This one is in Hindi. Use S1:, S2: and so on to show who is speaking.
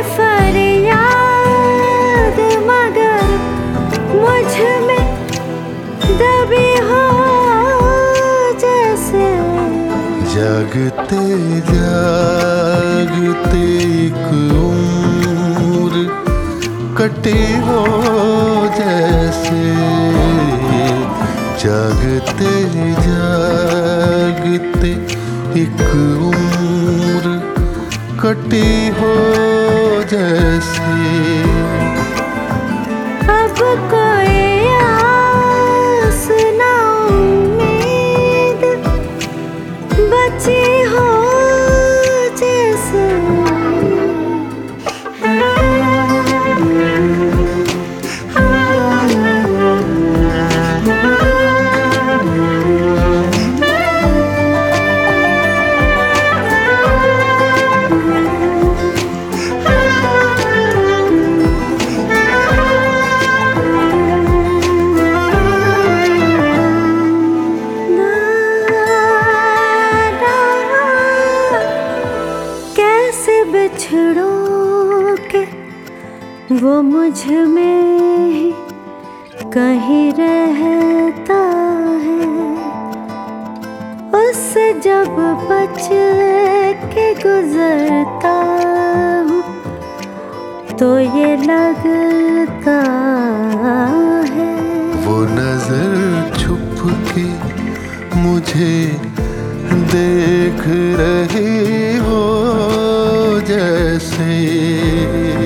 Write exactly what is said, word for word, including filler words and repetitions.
S1: फरियाद मगर मुझ में दबी हो जैसे।
S2: जागते जागते एक उम्र कटी हो जैसे। जागते जागते एक उम्र कटी हो जैसे।
S1: अब कोई आस ना उम्मीद बची हो जैसे। बिछड़ों के वो मुझ में ही कहीं रहता है। उससे जब बच के गुजरता हूँ तो ये लगता है।
S2: वो नजर छुप के मुझे देख रही हो जैसे।